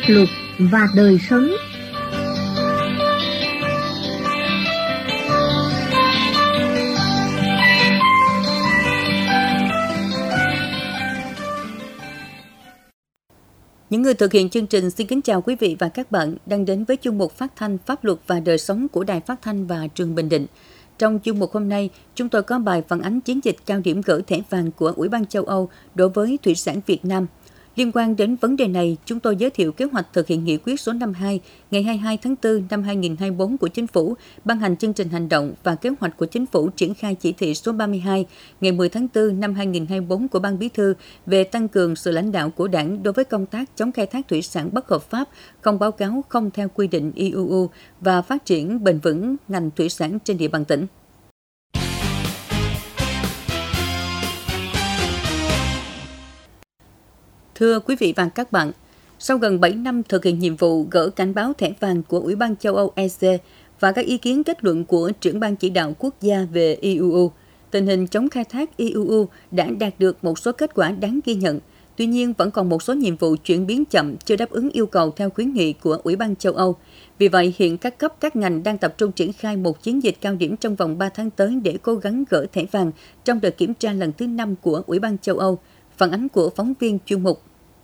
luật và đời sống. Những người thực hiện chương trình xin kính chào quý vị và các bạn đang đến với chuyên mục phát thanh Pháp luật và đời sống của Đài Phát thanh và Truyền hình Bình Định. Trong chuyên mục hôm nay, chúng tôi có bài phản ánh chiến dịch cao điểm gỡ thẻ vàng của Ủy ban châu Âu đối với thủy sản Việt Nam. Liên quan đến vấn đề này, chúng tôi giới thiệu kế hoạch thực hiện nghị quyết số 52 ngày 22 tháng 4 năm 2024 của Chính phủ, ban hành chương trình hành động và kế hoạch của Chính phủ triển khai chỉ thị số 32 ngày 10 tháng 4 năm 2024 của Ban Bí thư về tăng cường sự lãnh đạo của Đảng đối với công tác chống khai thác thủy sản bất hợp pháp, không báo cáo, không theo quy định IUU và phát triển bền vững ngành thủy sản trên địa bàn tỉnh. Thưa quý vị và các bạn, sau gần 7 năm thực hiện nhiệm vụ gỡ cảnh báo thẻ vàng của Ủy ban châu Âu EC và các ý kiến kết luận của trưởng ban chỉ đạo quốc gia về IUU, tình hình chống khai thác IUU đã đạt được một số kết quả đáng ghi nhận. Tuy nhiên, vẫn còn một số nhiệm vụ chuyển biến chậm chưa đáp ứng yêu cầu theo khuyến nghị của Ủy ban châu Âu. Vì vậy, hiện các cấp các ngành đang tập trung triển khai một chiến dịch cao điểm trong vòng 3 tháng tới để cố gắng gỡ thẻ vàng trong đợt kiểm tra lần thứ 5 của Ủy ban châu Âu. Phản ánh của phóng viên chuyên mục.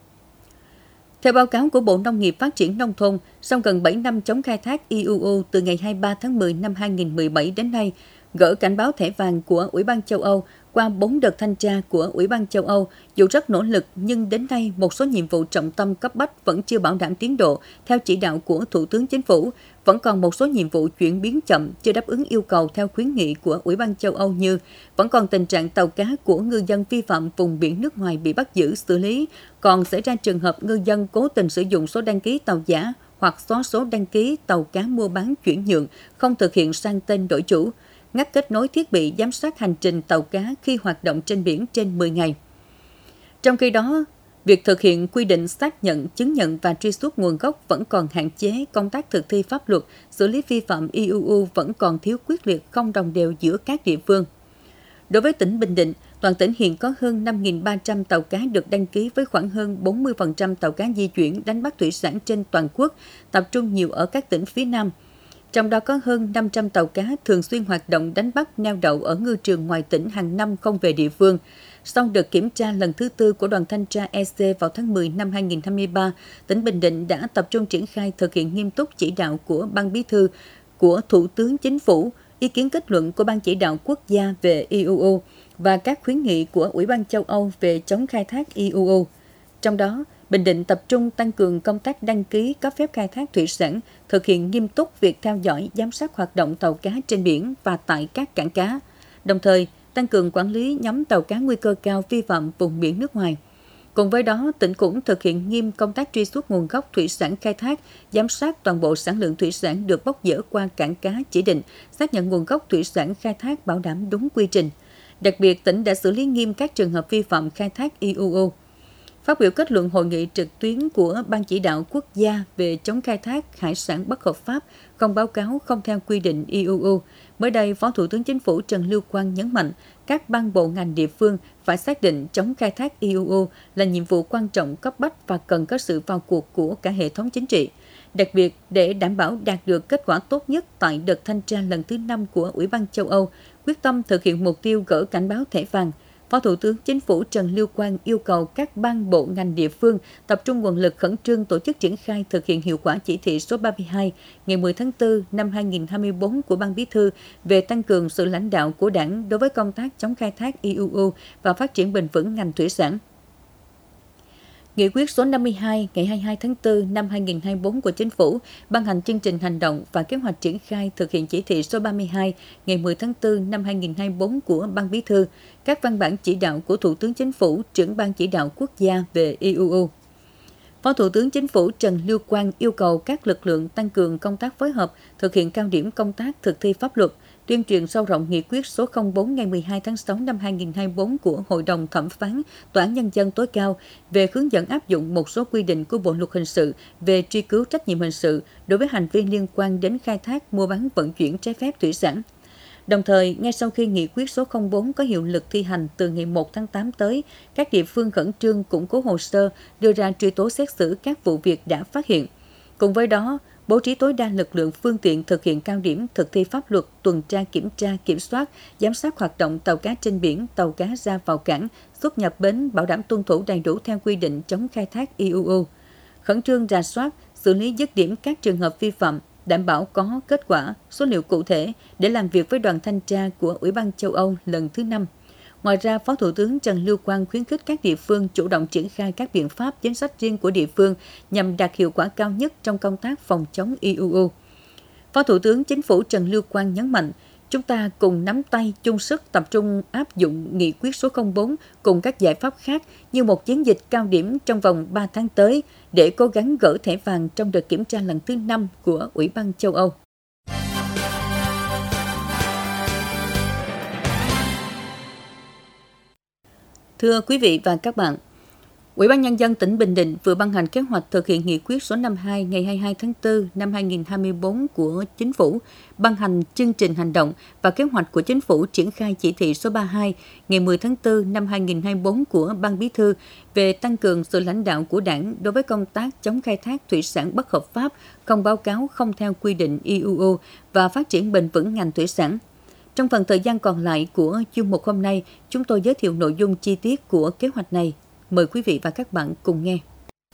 Theo báo cáo của Bộ Nông nghiệp Phát triển Nông thôn, sau gần 7 năm chống khai thác IUU từ ngày 23 tháng 10 năm 2017 đến nay, gỡ cảnh báo thẻ vàng của Ủy ban châu Âu qua 4 đợt thanh tra của Ủy ban châu Âu, dù rất nỗ lực nhưng đến nay một số nhiệm vụ trọng tâm cấp bách vẫn chưa bảo đảm tiến độ theo chỉ đạo của Thủ tướng Chính phủ, vẫn còn một số nhiệm vụ chuyển biến chậm chưa đáp ứng yêu cầu theo khuyến nghị của Ủy ban châu Âu như vẫn còn tình trạng tàu cá của ngư dân vi phạm vùng biển nước ngoài bị bắt giữ xử lý, còn xảy ra trường hợp ngư dân cố tình sử dụng số đăng ký tàu giả hoặc xóa số đăng ký tàu cá mua bán chuyển nhượng, không thực hiện sang tên đổi chủ, ngắt kết nối thiết bị giám sát hành trình tàu cá khi hoạt động trên biển trên 10 ngày. Trong khi đó, việc thực hiện quy định xác nhận, chứng nhận và truy xuất nguồn gốc vẫn còn hạn chế, công tác thực thi pháp luật, xử lý vi phạm IUU vẫn còn thiếu quyết liệt, không đồng đều giữa các địa phương. Đối với tỉnh Bình Định, toàn tỉnh hiện có hơn 5.300 tàu cá được đăng ký với khoảng hơn 40% tàu cá di chuyển đánh bắt thủy sản trên toàn quốc, tập trung nhiều ở các tỉnh phía Nam. Trong đó có hơn 500 tàu cá thường xuyên hoạt động đánh bắt neo đậu ở ngư trường ngoài tỉnh hàng năm không về địa phương. Sau đợt kiểm tra lần thứ 4 của đoàn thanh tra EC vào tháng 10 năm 2023, tỉnh Bình Định đã tập trung triển khai thực hiện nghiêm túc chỉ đạo của Ban Bí thư, của Thủ tướng Chính phủ, ý kiến kết luận của Ban chỉ đạo quốc gia về IUU và các khuyến nghị của Ủy ban châu Âu về chống khai thác IUU. Trong đó, Bình Định tập trung tăng cường công tác đăng ký cấp phép khai thác thủy sản, thực hiện nghiêm túc việc theo dõi, giám sát hoạt động tàu cá trên biển và tại các cảng cá, đồng thời tăng cường quản lý nhóm tàu cá nguy cơ cao vi phạm vùng biển nước ngoài. Cùng với đó, tỉnh cũng thực hiện nghiêm công tác truy xuất nguồn gốc thủy sản khai thác, giám sát toàn bộ sản lượng thủy sản được bốc dỡ qua cảng cá chỉ định, xác nhận nguồn gốc thủy sản khai thác bảo đảm đúng quy trình. Đặc biệt, tỉnh đã xử lý nghiêm các trường hợp vi phạm khai thác IUU. Phát biểu kết luận hội nghị trực tuyến của Ban chỉ đạo quốc gia về chống khai thác hải sản bất hợp pháp, không báo cáo, không theo quy định IUU, mới đây Phó Thủ tướng Chính phủ Trần Lưu Quang nhấn mạnh các ban bộ ngành địa phương phải xác định chống khai thác IUU là nhiệm vụ quan trọng cấp bách và cần có sự vào cuộc của cả hệ thống chính trị. Đặc biệt, để đảm bảo đạt được kết quả tốt nhất tại đợt thanh tra lần thứ 5 của Ủy ban châu Âu, quyết tâm thực hiện mục tiêu gỡ cảnh báo thẻ vàng, Phó Thủ tướng Chính phủ Trần Lưu Quang yêu cầu các ban bộ ngành địa phương tập trung nguồn lực khẩn trương tổ chức triển khai thực hiện hiệu quả chỉ thị số 32 ngày 10 tháng 4 năm 2024 của Ban Bí thư về tăng cường sự lãnh đạo của Đảng đối với công tác chống khai thác IUU và phát triển bền vững ngành thủy sản. Nghị quyết số 52 ngày 22 tháng 4 năm 2024 của Chính phủ ban hành chương trình hành động và kế hoạch triển khai thực hiện chỉ thị số 32 ngày 10 tháng 4 năm 2024 của Ban Bí thư, các văn bản chỉ đạo của Thủ tướng Chính phủ, trưởng Ban chỉ đạo quốc gia về IUU. Phó Thủ tướng Chính phủ Trần Lưu Quang yêu cầu các lực lượng tăng cường công tác phối hợp, thực hiện cao điểm công tác thực thi pháp luật, tuyên truyền sâu rộng nghị quyết số 04 ngày 12 tháng 6 năm 2024 của Hội đồng Thẩm phán Tòa án Nhân dân tối cao về hướng dẫn áp dụng một số quy định của Bộ Luật Hình sự về truy cứu trách nhiệm hình sự đối với hành vi liên quan đến khai thác, mua bán, vận chuyển trái phép thủy sản. Đồng thời, ngay sau khi nghị quyết số 04 có hiệu lực thi hành từ ngày 1 tháng 8 tới, các địa phương khẩn trương củng cố hồ sơ, đưa ra truy tố xét xử các vụ việc đã phát hiện. Cùng với đó, bố trí tối đa lực lượng phương tiện thực hiện cao điểm thực thi pháp luật, tuần tra kiểm tra, kiểm soát, giám sát hoạt động tàu cá trên biển, tàu cá ra vào cảng, xuất nhập bến, bảo đảm tuân thủ đầy đủ theo quy định chống khai thác IUU. Khẩn trương rà soát, xử lý dứt điểm các trường hợp vi phạm, đảm bảo có kết quả, số liệu cụ thể để làm việc với đoàn thanh tra của Ủy ban châu Âu lần thứ 5. Ngoài ra, Phó Thủ tướng Trần Lưu Quang khuyến khích các địa phương chủ động triển khai các biện pháp chính sách riêng của địa phương nhằm đạt hiệu quả cao nhất trong công tác phòng chống IUU. Phó Thủ tướng Chính phủ Trần Lưu Quang nhấn mạnh, chúng ta cùng nắm tay chung sức tập trung áp dụng nghị quyết số 04 cùng các giải pháp khác như một chiến dịch cao điểm trong vòng 3 tháng tới để cố gắng gỡ thẻ vàng trong đợt kiểm tra lần thứ 5 của Ủy ban châu Âu. Thưa quý vị và các bạn, Ủy ban Nhân dân tỉnh Bình Định vừa ban hành kế hoạch thực hiện nghị quyết số 52 ngày 22 tháng 4 năm 2024 của Chính phủ, ban hành chương trình hành động và kế hoạch của Chính phủ triển khai chỉ thị số 32 ngày 10 tháng 4 năm 2024 của Ban Bí thư về tăng cường sự lãnh đạo của Đảng đối với công tác chống khai thác thủy sản bất hợp pháp, không báo cáo, không theo quy định IUU và phát triển bền vững ngành thủy sản. Trong phần thời gian còn lại của chuyên mục hôm nay, chúng tôi giới thiệu nội dung chi tiết của kế hoạch này. Mời quý vị và các bạn cùng nghe.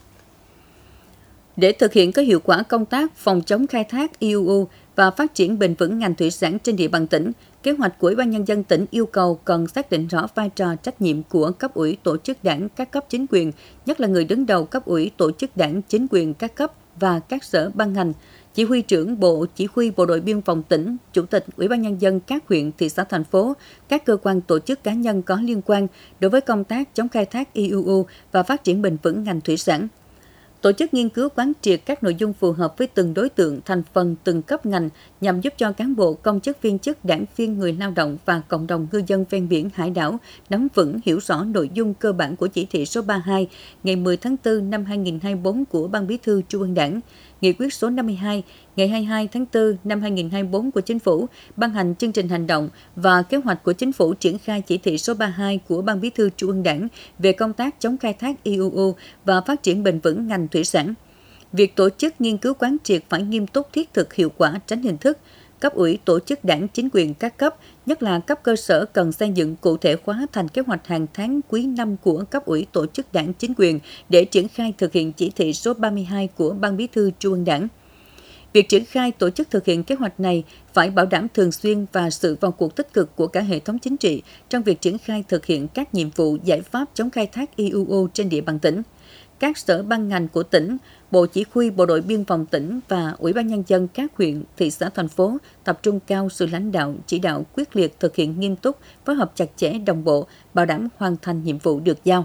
Để thực hiện có hiệu quả công tác phòng chống khai thác IUU và phát triển bền vững ngành thủy sản trên địa bàn tỉnh, kế hoạch của Ủy ban Nhân dân tỉnh yêu cầu cần xác định rõ vai trò trách nhiệm của cấp ủy tổ chức đảng các cấp chính quyền, nhất là người đứng đầu cấp ủy tổ chức đảng chính quyền các cấp và các sở ban ngành, chỉ huy trưởng Bộ Chỉ huy Bộ đội Biên phòng tỉnh, Chủ tịch Ủy ban Nhân dân các huyện, thị xã, thành phố, các cơ quan tổ chức cá nhân có liên quan đối với công tác chống khai thác IUU và phát triển bền vững ngành thủy sản. Tổ chức nghiên cứu quán triệt các nội dung phù hợp với từng đối tượng, thành phần, từng cấp ngành nhằm giúp cho cán bộ, công chức, viên chức, đảng viên, người lao động và cộng đồng ngư dân ven biển, hải đảo nắm vững, hiểu rõ nội dung cơ bản của chỉ thị số 32 ngày 10 tháng 4 năm 2024 của Ban Bí thư Trung ương Đảng, nghị quyết số 52 ngày 22 tháng 4 năm 2024 của Chính phủ, ban hành chương trình hành động và kế hoạch của Chính phủ triển khai chỉ thị số 32 của Ban Bí thư Trung ương Đảng về công tác chống khai thác IUU và phát triển bền vững ngành thủy sản. Việc tổ chức nghiên cứu quán triệt phải nghiêm túc, thiết thực, hiệu quả, tránh hình thức. Cấp ủy tổ chức đảng chính quyền các cấp, nhất là cấp cơ sở cần xây dựng cụ thể hóa thành kế hoạch hàng tháng quý năm của cấp ủy tổ chức đảng chính quyền để triển khai thực hiện chỉ thị số 32 của Ban Bí thư Trung ương Đảng. Việc triển khai tổ chức thực hiện kế hoạch này phải bảo đảm thường xuyên và sự vào cuộc tích cực của cả hệ thống chính trị trong việc triển khai thực hiện các nhiệm vụ giải pháp chống khai thác IUU trên địa bàn tỉnh. Các sở ban ngành của tỉnh, Bộ Chỉ huy Bộ đội Biên phòng tỉnh và Ủy ban Nhân dân các huyện, thị xã, thành phố tập trung cao sự lãnh đạo, chỉ đạo quyết liệt thực hiện nghiêm túc, phối hợp chặt chẽ đồng bộ, bảo đảm hoàn thành nhiệm vụ được giao.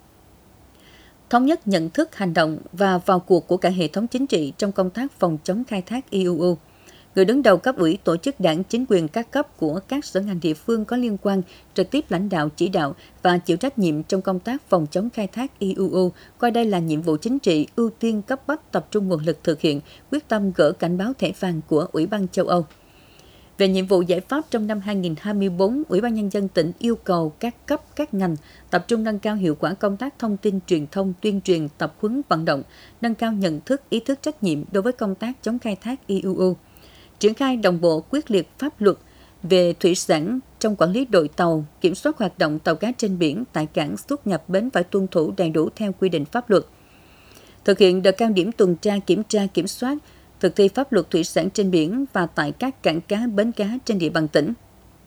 Thống nhất nhận thức, hành động và vào cuộc của cả hệ thống chính trị trong công tác phòng chống khai thác IUU. Người đứng đầu cấp ủy tổ chức đảng chính quyền các cấp của các sở ngành địa phương có liên quan trực tiếp lãnh đạo, chỉ đạo và chịu trách nhiệm trong công tác phòng chống khai thác IUU, coi đây là nhiệm vụ chính trị ưu tiên cấp bách, tập trung nguồn lực thực hiện, quyết tâm gỡ cảnh báo thẻ vàng của Ủy ban châu Âu. Về nhiệm vụ giải pháp trong năm 2024, Ủy ban Nhân dân tỉnh yêu cầu các cấp, các ngành tập trung nâng cao hiệu quả công tác thông tin truyền thông, tuyên truyền, tập huấn, vận động, nâng cao nhận thức, ý thức trách nhiệm đối với công tác chống khai thác IUU. Triển khai đồng bộ quyết liệt pháp luật về thủy sản trong quản lý đội tàu, kiểm soát hoạt động tàu cá trên biển, tại cảng, xuất nhập bến phải tuân thủ đầy đủ theo quy định pháp luật. Thực hiện đợt cao điểm tuần tra, kiểm soát, thực thi pháp luật thủy sản trên biển và tại các cảng cá, bến cá trên địa bàn tỉnh.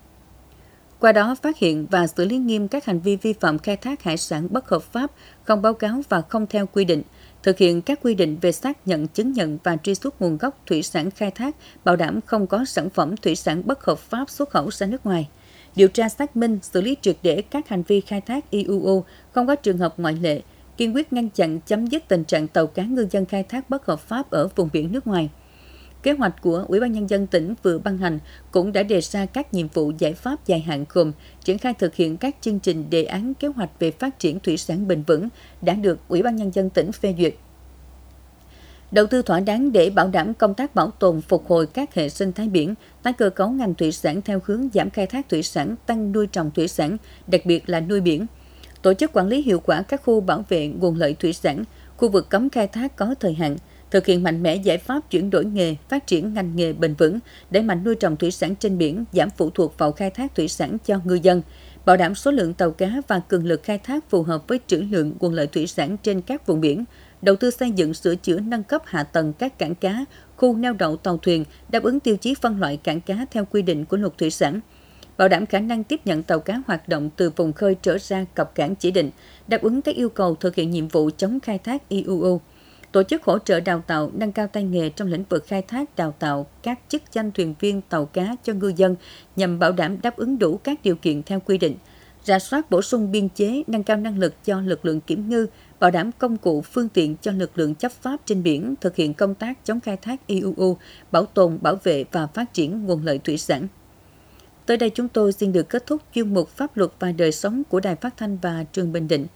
Qua đó phát hiện và xử lý nghiêm các hành vi vi phạm khai thác hải sản bất hợp pháp, không báo cáo và không theo quy định, thực hiện các quy định về xác nhận, chứng nhận và truy xuất nguồn gốc thủy sản khai thác, bảo đảm không có sản phẩm thủy sản bất hợp pháp xuất khẩu ra nước ngoài. Điều tra xác minh, xử lý triệt để các hành vi khai thác IUU, không có trường hợp ngoại lệ, kiên quyết ngăn chặn, chấm dứt tình trạng tàu cá ngư dân khai thác bất hợp pháp ở vùng biển nước ngoài. Kế hoạch của Ủy ban Nhân dân tỉnh vừa ban hành cũng đã đề ra các nhiệm vụ giải pháp dài hạn gồm triển khai thực hiện các chương trình đề án kế hoạch về phát triển thủy sản bền vững đã được Ủy ban Nhân dân tỉnh phê duyệt. Đầu tư thỏa đáng để bảo đảm công tác bảo tồn, phục hồi các hệ sinh thái biển, tái cơ cấu ngành thủy sản theo hướng giảm khai thác thủy sản, tăng nuôi trồng thủy sản, đặc biệt là nuôi biển. Tổ chức quản lý hiệu quả các khu bảo vệ nguồn lợi thủy sản, khu vực cấm khai thác có thời hạn, thực hiện mạnh mẽ giải pháp chuyển đổi nghề, phát triển ngành nghề bền vững, đẩy mạnh nuôi trồng thủy sản trên biển, giảm phụ thuộc vào khai thác thủy sản cho ngư dân, bảo đảm số lượng tàu cá và cường lực khai thác phù hợp với trữ lượng nguồn lợi thủy sản trên các vùng biển, đầu tư xây dựng sửa chữa nâng cấp hạ tầng các cảng cá, khu neo đậu tàu thuyền đáp ứng tiêu chí phân loại cảng cá theo quy định của Luật Thủy sản, bảo đảm khả năng tiếp nhận tàu cá hoạt động từ vùng khơi trở ra cập cảng chỉ định, đáp ứng các yêu cầu thực hiện nhiệm vụ chống khai thác IUU. Tổ chức hỗ trợ đào tạo, nâng cao tay nghề trong lĩnh vực khai thác, đào tạo các chức danh thuyền viên tàu cá cho ngư dân nhằm bảo đảm đáp ứng đủ các điều kiện theo quy định. Rà soát bổ sung biên chế, nâng cao năng lực cho lực lượng kiểm ngư, bảo đảm công cụ, phương tiện cho lực lượng chấp pháp trên biển, thực hiện công tác chống khai thác IUU, bảo tồn, bảo vệ và phát triển nguồn lợi thủy sản. Tới đây chúng tôi xin được kết thúc chuyên mục Pháp luật và đời sống của Đài Phát thanh và Truyền Bình Định.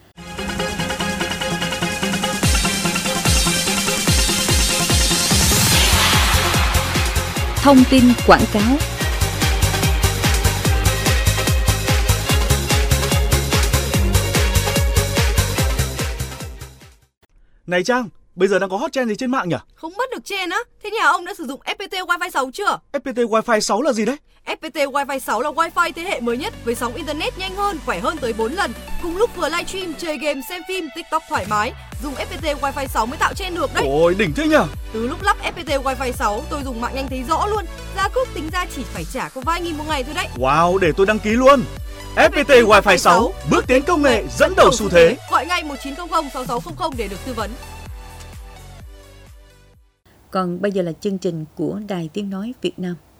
Thông tin quảng cáo. Này Trang, bây giờ đang có hot trend gì trên mạng nhỉ? Không mất được trend á? Thế nhà ông đã sử dụng FPT Wi-Fi 6 chưa? FPT Wi-Fi 6 là gì đấy? FPT Wi-Fi 6 là Wi-Fi thế hệ mới nhất với sóng internet nhanh hơn, khỏe hơn tới 4 lần. Cùng lúc vừa livestream, chơi game, xem phim, TikTok thoải mái. Dùng FPT Wi-Fi 6 mới tạo trend được đấy. Ôi, đỉnh thế nhỉ? Từ lúc lắp FPT Wi-Fi 6, tôi dùng mạng nhanh thấy rõ luôn. Giá cước tính ra chỉ phải trả có vài nghìn một ngày thôi đấy. Wow, để tôi đăng ký luôn. FPT Wi-Fi 6, bước tiến công nghệ dẫn đầu xu thế. Gọi ngay 1900 6600 để được tư vấn. Còn bây giờ là chương trình của Đài Tiếng Nói Việt Nam.